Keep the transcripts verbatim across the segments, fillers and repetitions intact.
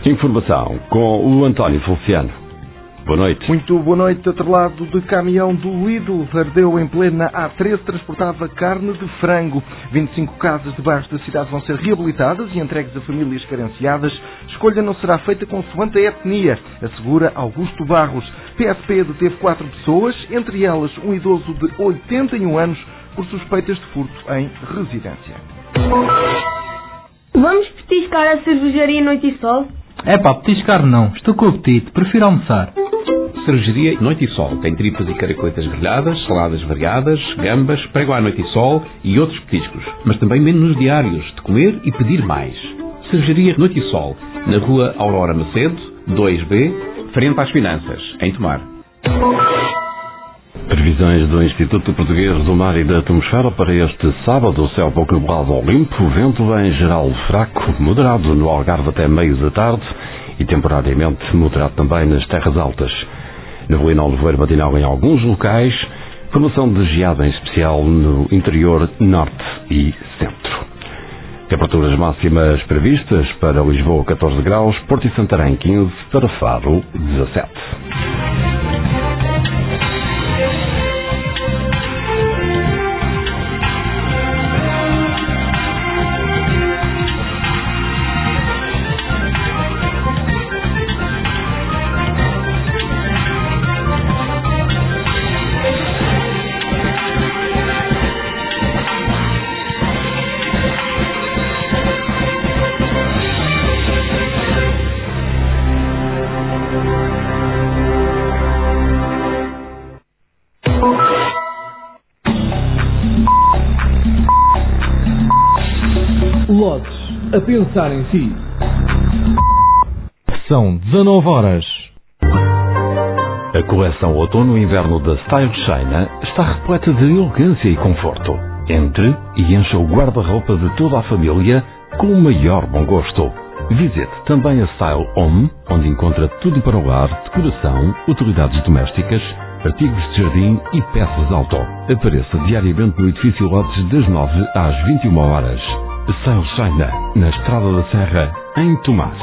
Informação com o António Feliciano. Boa noite. Muito boa noite. Atrelado de caminhão do Lidl ardeu em plena A treze, transportava carne de frango. vinte e cinco casas de bairros da cidade vão ser reabilitadas e entregues a famílias carenciadas. Escolha não será feita consoante a etnia, assegura Augusto Barros. P S P deteve quatro pessoas, entre elas um idoso de oitenta e um anos, por suspeitas de furto em residência. Vamos petiscar a cervejaria Noite e Sol? É pá, petiscar não. Estou com apetite. Prefiro almoçar. Cervejaria Noite e Sol. Tem tripas e caracoletas grelhadas, saladas variadas, gambas, prego à Noite e Sol e outros petiscos. Mas também menus diários de comer e pedir mais. Cervejaria Noite e Sol. Na rua Aurora Macedo, dois B, frente às Finanças, em Tomar. Previsões do Instituto Português do Mar e da Atmosfera para este sábado. O céu pouco nublado ao limpo, vento em geral fraco, moderado no Algarve até meio da tarde e temporariamente moderado também nas terras altas. Neblina ao nevoeiro matinal em alguns locais, formação de geada em especial no interior norte e centro. Temperaturas máximas previstas para Lisboa catorze graus, Porto e Santarém quinze, para Faro dezassete. Lotes a pensar em si. São dezanove horas. A coleção Outono e Inverno da Style China está repleta de elegância e conforto. Entre e encha o guarda-roupa de toda a família com o maior bom gosto. Visite também a Style Home, onde encontra tudo para o lar, decoração, utilidades domésticas, artigos de jardim e peças auto. Apareça diariamente no edifício Lotes das nove às vinte e uma horas. Style China, na Estrada da Serra, em Tomás.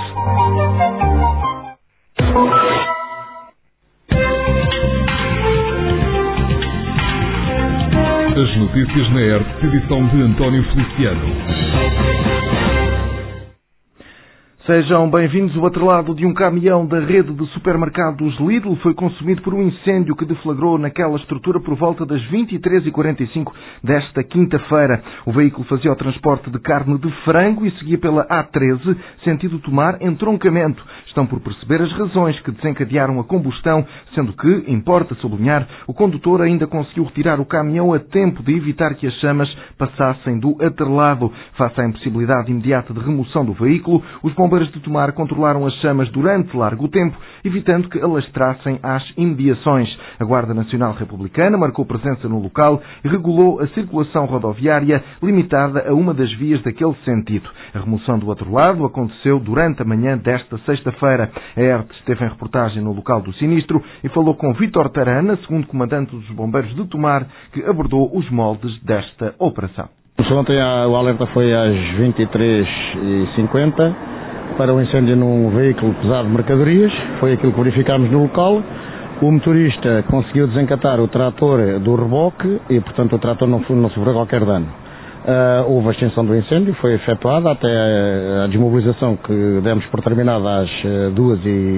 As notícias na E R T, edição de António Feliciano. Sejam bem-vindos. O atrelado de um caminhão da rede de supermercados Lidl foi consumido por um incêndio que deflagrou naquela estrutura por volta das vinte e três e quarenta e cinco desta quinta-feira. O veículo fazia o transporte de carne de frango e seguia pela A treze, sentido Tomar, entroncamento. Estão por perceber as razões que desencadearam a combustão, sendo que, importa sublinhar, o condutor ainda conseguiu retirar o caminhão a tempo de evitar que as chamas passassem do atrelado. Face à impossibilidade imediata de remoção do veículo, os bombeiros de Tomar controlaram as chamas durante largo tempo, evitando que alastrassem às imediações. A Guarda Nacional Republicana marcou presença no local e regulou a circulação rodoviária, limitada a uma das vias daquele sentido. A remoção do outro lado aconteceu durante a manhã desta sexta-feira. A E R T esteve em reportagem no local do sinistro e falou com Vítor Tarana, segundo comandante dos bombeiros de Tomar, que abordou os moldes desta operação. Ontem o alerta foi às vinte e três e cinquenta. Para o incêndio num veículo pesado de mercadorias. Foi aquilo que verificámos no local. O motorista conseguiu desencatar o trator do reboque e, portanto, o trator não, não sofreu qualquer dano. Uh, houve a extinção do incêndio, foi efetuada até a, a desmobilização que demos por terminada às duas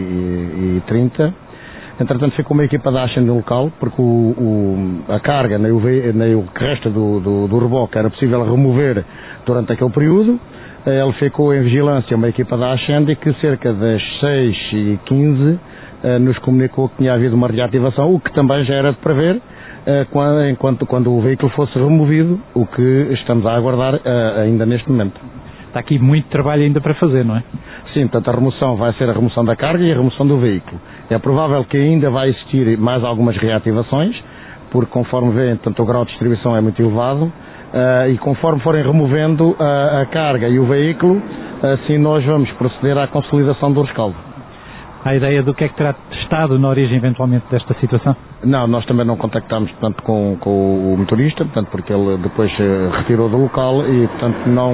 e trinta. Entretanto, ficou uma equipa de Achen no local, porque o, o, a carga, nem o, nem o resto do, do, do reboque era possível remover durante aquele período. Ele ficou em vigilância, uma equipa da Ascende, que cerca das seis e quinze nos comunicou que tinha havido uma reativação, o que também já era de prever, quando, enquanto, quando o veículo fosse removido, o que estamos a aguardar ainda neste momento. Está aqui muito trabalho ainda para fazer, não é? Sim, portanto a remoção vai ser a remoção da carga e a remoção do veículo. É provável que ainda vai existir mais algumas reativações, porque conforme vê, tanto o grau de distribuição é muito elevado, Uh, e conforme forem removendo uh, a carga e o veículo, assim nós vamos proceder à consolidação do rescaldo. Há ideia do que é que terá estado na origem eventualmente desta situação? Não, nós também não contactámos portanto, com, com o motorista, portanto, porque ele depois uh, retirou do local e portanto não,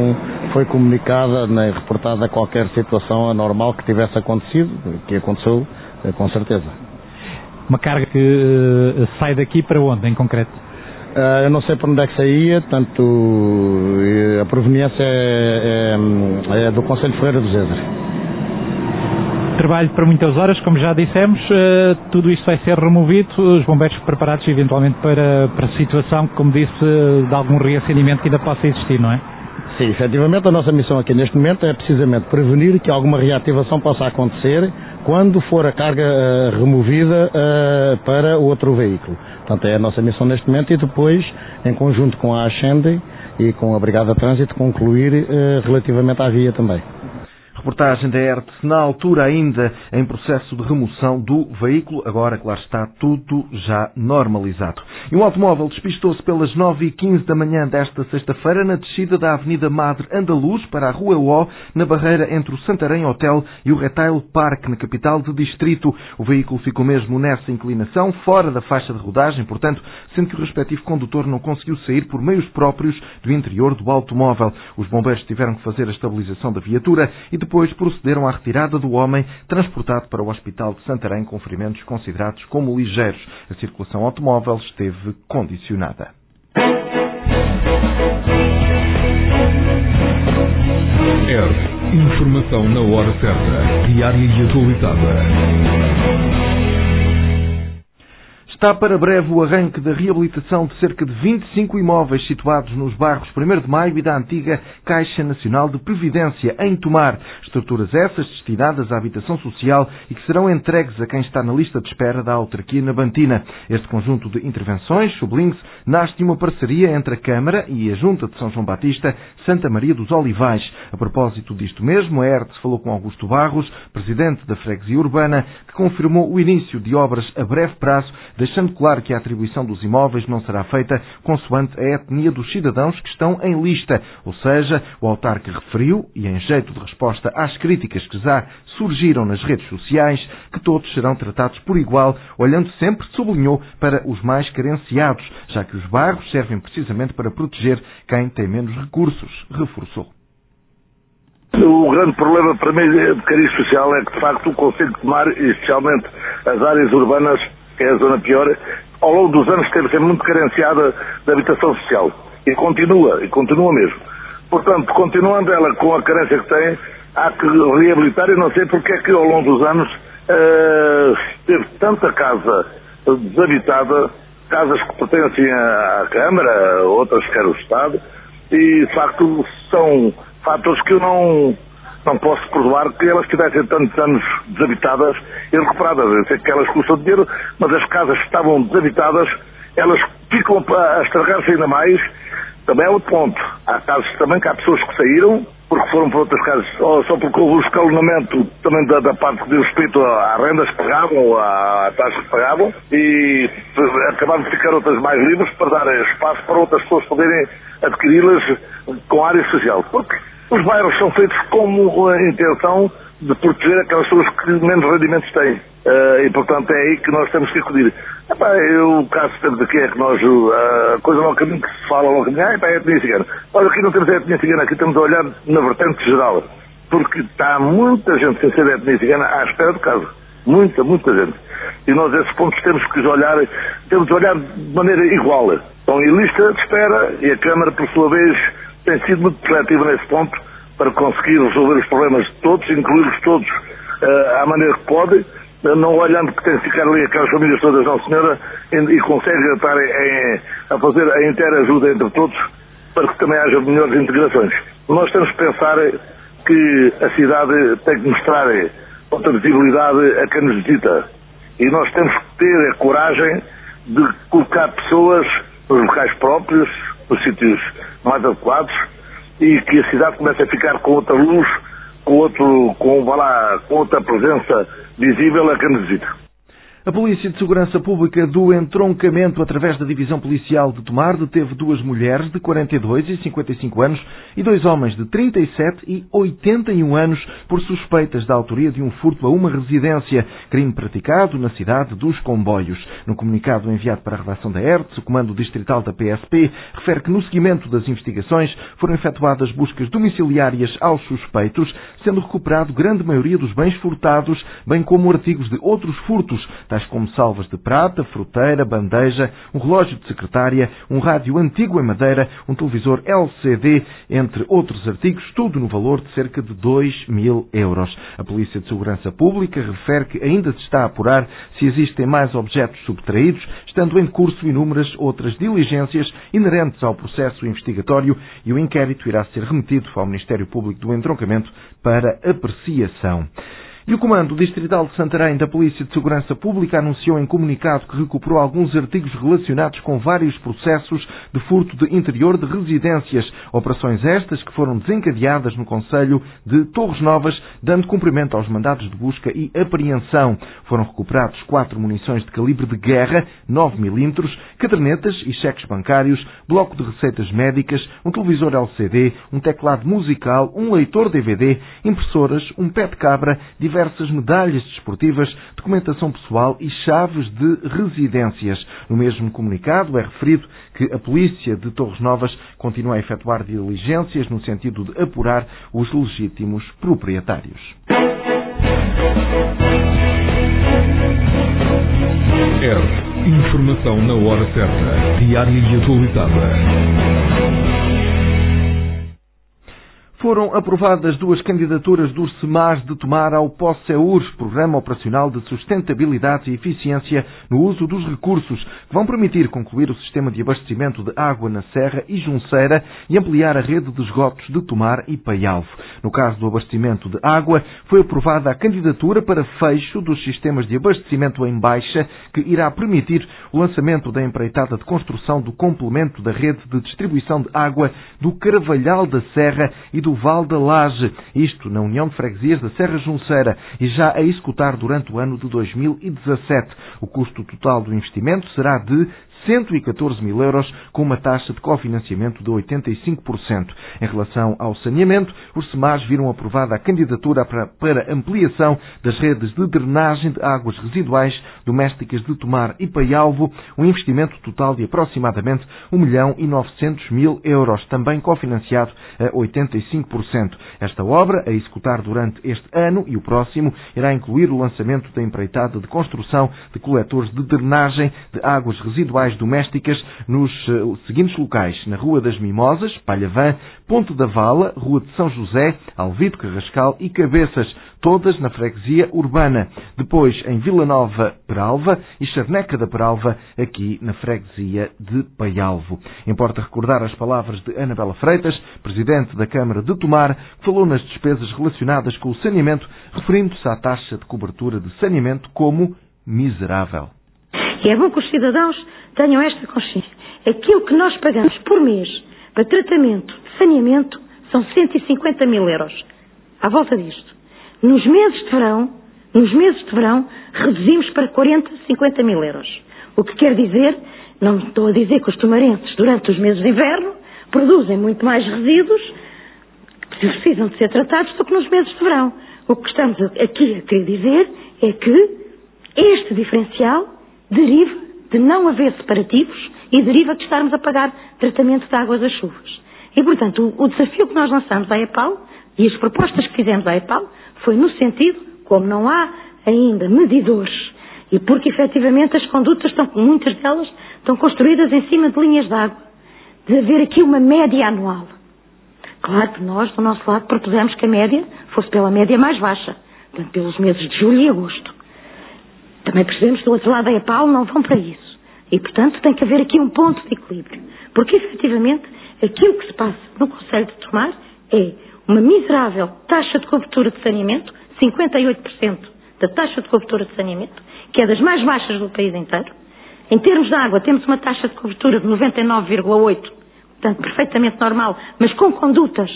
foi comunicada nem reportada qualquer situação anormal que tivesse acontecido, que aconteceu com certeza. Uma carga que uh, sai daqui para onde, em concreto? Uh, eu não sei para onde é que saía, tanto uh, a proveniência é, é, é do Conselho de Ferreira do Zezer. Trabalho para muitas horas, como já dissemos, uh, tudo isto vai ser removido, os bombeiros preparados eventualmente para, para a situação, como disse, de algum reacendimento que ainda possa existir, não é? Sim, efetivamente a nossa missão aqui neste momento é precisamente prevenir que alguma reativação possa acontecer quando for a carga uh, removida uh, para outro veículo. Portanto, é a nossa missão neste momento e depois, em conjunto com a Ascende e com a Brigada de Trânsito, concluir uh, relativamente à via também. Reportagem da E R T, na altura ainda em processo de remoção do veículo, agora, claro está, tudo já normalizado. E um automóvel despistou-se pelas nove e quinze da manhã desta sexta-feira na descida da Avenida Madre Andaluz para a Rua O, na barreira entre o Santarém Hotel e o Retail Park, na capital do distrito. O veículo ficou mesmo nessa inclinação, fora da faixa de rodagem, portanto, sendo que o respectivo condutor não conseguiu sair por meios próprios do interior do automóvel. Os bombeiros tiveram que fazer a estabilização da viatura e depois procederam à retirada do homem, transportado para o Hospital de Santarém com ferimentos considerados como ligeiros. A circulação automóvel esteve condicionada. R. Informação na hora certa, diária e atualizada. Está para breve o arranque da reabilitação de cerca de vinte e cinco imóveis situados nos bairros primeiro de Maio e da antiga Caixa Nacional de Previdência, em Tomar. Estruturas essas destinadas à habitação social e que serão entregues a quem está na lista de espera da autarquia nabantina. Este conjunto de intervenções, sublinhe-se, nasce de uma parceria entre a Câmara e a Junta de São João Batista, Santa Maria dos Olivais. A propósito disto mesmo, a E R T falou com Augusto Barros, presidente da Freguesia Urbana, que confirmou o início de obras a breve prazo, deixando claro que a atribuição dos imóveis não será feita consoante a etnia dos cidadãos que estão em lista. Ou seja, o autarca referiu, e em jeito de resposta às críticas que já surgiram nas redes sociais, que todos serão tratados por igual, olhando sempre, sublinhou, para os mais carenciados, já que os bairros servem precisamente para proteger quem tem menos recursos, reforçou. O grande problema para mim de cariz social é que, de facto, o Conselho de Tomar, e especialmente as áreas urbanas, que é a zona pior, ao longo dos anos teve sempre muito carenciada de habitação social. E continua, e continua mesmo. Portanto, continuando ela com a carência que tem, há que reabilitar, e não sei porque é que ao longo dos anos uh, teve tanta casa desabitada, casas que pertencem à Câmara, outras que era o Estado, e de facto são fatores que eu não... não posso perdoar que elas tivessem tantos anos desabitadas e recuperadas. Eu sei que elas custam dinheiro, mas as casas que estavam desabitadas, elas ficam a estragar-se ainda mais. Também é outro ponto. Há casos também que há pessoas que saíram porque foram para outras casas, ou só porque houve o escalonamento também da, da parte que diz respeito às rendas que pagavam, ou à taxa que pagavam, e acabaram de ficar outras mais livres para dar espaço para outras pessoas poderem adquiri-las com área social. Porque os bairros são feitos com a intenção de proteger aquelas pessoas que menos rendimentos têm. Uh, e, portanto, é aí que nós temos que acudir. Epá, eu, o caso que temos aqui é que nós, uh, a coisa não é o caminho que se fala, não é o caminho, ah, epá, é a etnia cigana. Olha, aqui não temos a etnia cigana, aqui temos a olhar na vertente geral. Porque está muita gente sem ser da etnia cigana à espera de casa. Muita, muita gente. E nós, esses pontos, temos que olhar, temos de olhar de maneira igual. Estão em lista de espera e a Câmara, por sua vez, tem sido muito seletiva nesse ponto para conseguir resolver os problemas de todos, incluí-los todos uh, à maneira que pode, uh, não olhando que tem que ficar ali aquelas famílias todas, não senhora, e, e consegue estar em, em, a fazer a inteira ajuda entre todos para que também haja melhores integrações. Nós temos que pensar que a cidade tem que mostrar outra visibilidade a quem nos visita e nós temos que ter a coragem de colocar pessoas nos locais próprios, nos sítios mais adequados, e que a cidade comece a ficar com outra luz, com, outro, com, vá lá, com outra presença visível a quem nos visita. A Polícia de Segurança Pública do Entroncamento, através da Divisão Policial de Tomar, deteve duas mulheres de quarenta e dois e cinquenta e cinco anos e dois homens de trinta e sete e oitenta e um anos por suspeitas da autoria de um furto a uma residência, crime praticado na cidade dos Comboios. No comunicado enviado para a redação da E R T S, o Comando Distrital da P S P refere que no seguimento das investigações foram efetuadas buscas domiciliárias aos suspeitos, sendo recuperado grande maioria dos bens furtados, bem como artigos de outros furtos, tais como salvas de prata, fruteira, bandeja, um relógio de secretária, um rádio antigo em madeira, um televisor L C D, entre outros artigos, tudo no valor de cerca de dois mil euros. A Polícia de Segurança Pública refere que ainda se está a apurar se existem mais objetos subtraídos, estando em curso inúmeras outras diligências inerentes ao processo investigatório, e o inquérito irá ser remetido ao Ministério Público do Entroncamento para apreciação. E o Comando Distrital de Santarém da Polícia de Segurança Pública anunciou em comunicado que recuperou alguns artigos relacionados com vários processos de furto de interior de residências. Operações estas que foram desencadeadas no concelho de Torres Novas, dando cumprimento aos mandados de busca e apreensão. Foram recuperados quatro munições de calibre de guerra, nove milímetros, cadernetas e cheques bancários, bloco de receitas médicas, um televisor L C D, um teclado musical, um leitor D V D, impressoras, um pé de cabra, diversas diversas medalhas desportivas, documentação pessoal e chaves de residências. No mesmo comunicado é referido que a Polícia de Torres Novas continua a efetuar diligências no sentido de apurar os legítimos proprietários. R. Informação na hora certa, diária e atualizada. Foram aprovadas duas candidaturas dos SEMAS de Tomar ao POSEUR, Programa Operacional de Sustentabilidade e Eficiência no Uso dos Recursos, que vão permitir concluir o sistema de abastecimento de água na Serra e Junceira e ampliar a rede de esgotos de Tomar e Paialvo. No caso do abastecimento de água, foi aprovada a candidatura para fecho dos sistemas de abastecimento em baixa, que irá permitir o lançamento da empreitada de construção do complemento da rede de distribuição de água do Carvalhal da Serra e do do Val da Laje, isto na União de Freguesias da Serra Junceira, e já a executar durante o ano de dois mil e dezassete. O custo total do investimento será de cento e catorze mil euros, com uma taxa de cofinanciamento de oitenta e cinco por cento. Em relação ao saneamento, os SEMAS viram aprovada a candidatura para, para ampliação das redes de drenagem de águas residuais domésticas de Tomar e Paialvo, um investimento total de aproximadamente um milhão e novecentos mil euros, também cofinanciado a oitenta e cinco por cento. Esta obra, a executar durante este ano e o próximo, irá incluir o lançamento da empreitada de construção de coletores de drenagem de águas residuais domésticas nos uh, seguintes locais: na Rua das Mimosas, Palhavã, Ponte da Vala, Rua de São José, Alvito, Carrascal e Cabeças, todas na freguesia urbana. Depois em Vila Nova, Peralva e Charneca da Peralva, aqui na freguesia de Paialvo. Importa recordar as palavras de Anabela Freitas, Presidente da Câmara de Tomar, que falou nas despesas relacionadas com o saneamento, referindo-se à taxa de cobertura de saneamento como miserável. E é bom que os cidadãos tenham esta consciência. Aquilo que nós pagamos por mês para tratamento de saneamento são cento e cinquenta mil euros. À volta disto. Nos meses de verão, nos meses de verão, reduzimos para quarenta, cinquenta mil euros. O que quer dizer, não estou a dizer que os tomarenses, durante os meses de inverno, produzem muito mais resíduos que precisam de ser tratados do que nos meses de verão. O que estamos aqui a querer dizer é que este diferencial deriva de não haver separativos e deriva de estarmos a pagar tratamento de águas das chuvas. E, portanto, o, o desafio que nós lançamos à EPAL e as propostas que fizemos à EPAL foi no sentido, como não há ainda medidores, e porque efetivamente as condutas, estão, muitas delas, estão construídas em cima de linhas de água, de haver aqui uma média anual. Claro que nós, do nosso lado, propusemos que a média fosse pela média mais baixa, portanto, pelos meses de julho e agosto. Também percebemos que do outro lado da EPAL não vão para isso. E, portanto, tem que haver aqui um ponto de equilíbrio. Porque, efetivamente, aquilo que se passa no Concelho de Tomar é uma miserável taxa de cobertura de saneamento, cinquenta e oito por cento da taxa de cobertura de saneamento, que é das mais baixas do país inteiro. Em termos de água, temos uma taxa de cobertura de noventa e nove vírgula oito por cento, portanto, perfeitamente normal, mas com condutas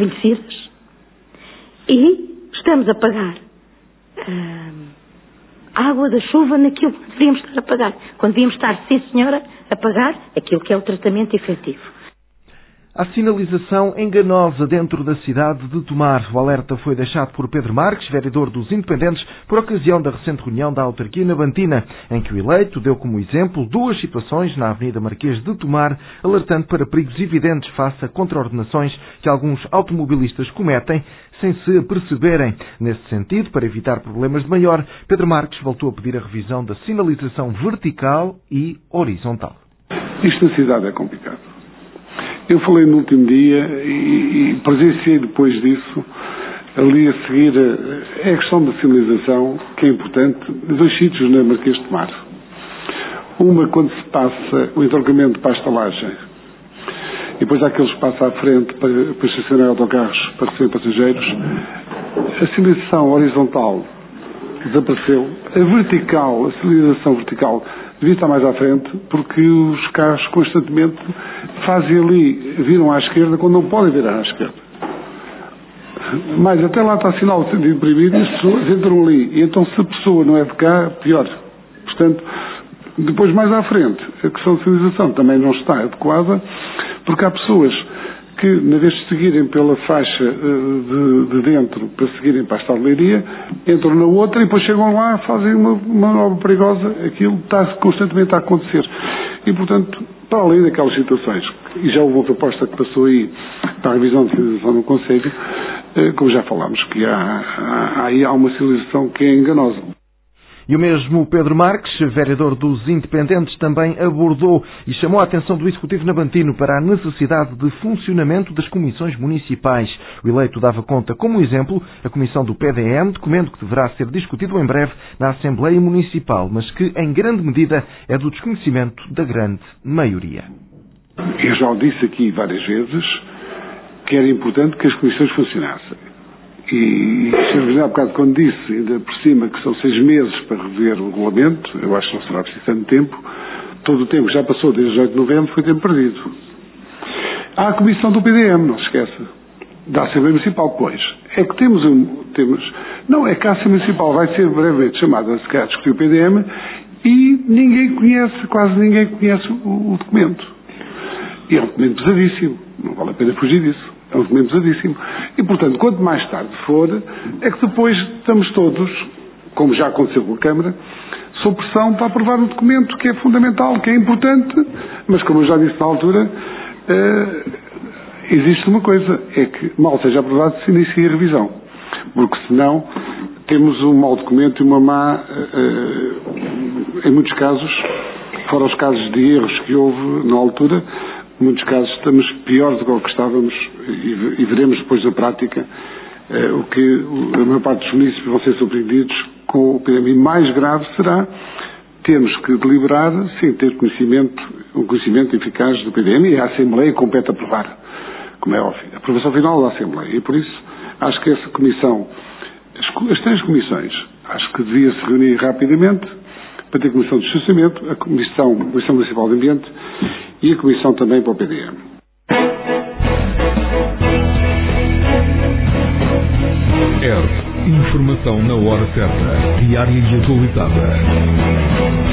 envelhecidas. E estamos a pagar... Hum, água da chuva naquilo que deveríamos estar a pagar. Quando devíamos estar, sim senhora, a pagar aquilo que é o tratamento efetivo. Há sinalização enganosa dentro da cidade de Tomar. O alerta foi deixado por Pedro Marques, vereador dos Independentes, por ocasião da recente reunião da autarquia na Bantina, em que o eleito deu como exemplo duas situações na Avenida Marquês de Tomar, alertando para perigos evidentes face a contraordenações que alguns automobilistas cometem sem se aperceberem. Nesse sentido, para evitar problemas de maior, Pedro Marques voltou a pedir a revisão da sinalização vertical e horizontal. Isto na cidade é complicado. Eu falei no último dia e, e presenciei depois disso, ali a seguir, a, a questão da sinalização, que é importante, de dois sítios na Marquês de Tomar. Uma, quando se passa o entroncamento para a estalagem, e depois há aquele espaço à frente para, para estacionar autocarros para receber passageiros, a sinalização horizontal desapareceu. A vertical, a sinalização vertical, devia estar mais à frente, porque os carros constantemente fazem ali, viram à esquerda quando não podem virar à esquerda. Mas até lá está sinal de sentido proibido e as pessoas entram ali. E então, se a pessoa não é de cá, pior. Portanto, depois mais à frente, a questão de sinalização também não está adequada, porque há pessoas que, na vez de seguirem pela faixa de, de dentro para seguirem para a estaleiraria, entram na outra e depois chegam lá, fazem uma, uma manobra perigosa. Aquilo está constantemente a acontecer. E, portanto, para além daquelas situações, e já houve uma proposta que passou aí para a revisão de sinalização no Conselho, como já falámos, que há, há, há uma sinalização que é enganosa. E o mesmo Pedro Marques, vereador dos Independentes, também abordou e chamou a atenção do Executivo Nabantino para a necessidade de funcionamento das comissões municipais. O eleito dava conta, como exemplo, a comissão do P D M, documento que deverá ser discutido em breve na Assembleia Municipal, mas que, em grande medida, é do desconhecimento da grande maioria. Eu já o disse aqui várias vezes que era importante que as comissões funcionassem. E, e há bocado, quando disse, ainda por cima, que são seis meses para rever o regulamento, eu acho que não será preciso tanto tempo. Todo o tempo que já passou desde dezoito de novembro foi tempo perdido. Há a comissão do P D M, não se esqueça, da Assembleia Municipal, pois. É que temos um... Temos, não, é que a Assembleia Municipal vai ser brevemente chamada a se calhar discutir o P D M e ninguém conhece, quase ninguém conhece o, o documento. E é um documento pesadíssimo, não vale a pena fugir disso. É um documento pesadíssimo. E, portanto, quanto mais tarde for, é que depois estamos todos, como já aconteceu com a Câmara, sob pressão para aprovar um documento que é fundamental, que é importante, mas, como eu já disse na altura, eh, existe uma coisa, é que mal seja aprovado se inicia a revisão. Porque, senão, temos um mau documento e uma má, eh, em muitos casos, fora os casos de erros que houve na altura, em muitos casos estamos piores do que o que estávamos e, e veremos depois na prática eh, o que a maior parte dos municípios vão ser surpreendidos com o P D M. E mais grave será termos que deliberar sem ter conhecimento, um conhecimento eficaz do P D M, e a Assembleia compete aprovar, como é óbvio. A aprovação final da Assembleia. E por isso acho que essa comissão, as, as três comissões, acho que devia se reunir rapidamente para ter a Comissão de Distanciamento, a Comissão, a Comissão Municipal de Ambiente e a Comissão também para o P D M. E R, informação na hora certa, diária e atualizada.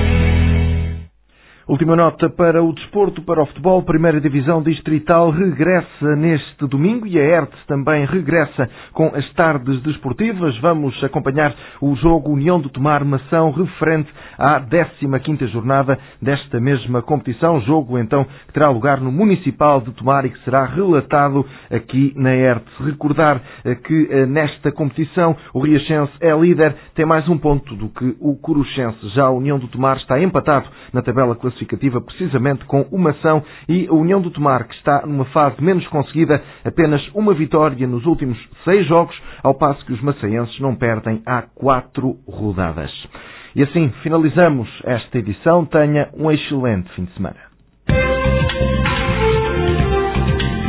Última nota para o desporto, para o futebol. Primeira Divisão Distrital regressa neste domingo e a E R T também regressa com as tardes desportivas. Vamos acompanhar o jogo União de Tomar Mação referente à décima quinta jornada desta mesma competição. Jogo, então, que terá lugar no Municipal de Tomar e que será relatado aqui na E R T. Recordar que nesta competição o Riachense é líder, tem mais um ponto do que o Coruchense. Já a União de Tomar está empatado na tabela classificativa precisamente com o Mação, e a União do Tomar, que está numa fase menos conseguida, apenas uma vitória nos últimos seis jogos, ao passo que os maçaenses não perdem há quatro rodadas. E assim finalizamos esta edição. Tenha um excelente fim de semana.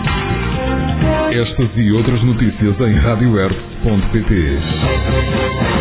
Estas e outras notícias em rádio r ponto pt.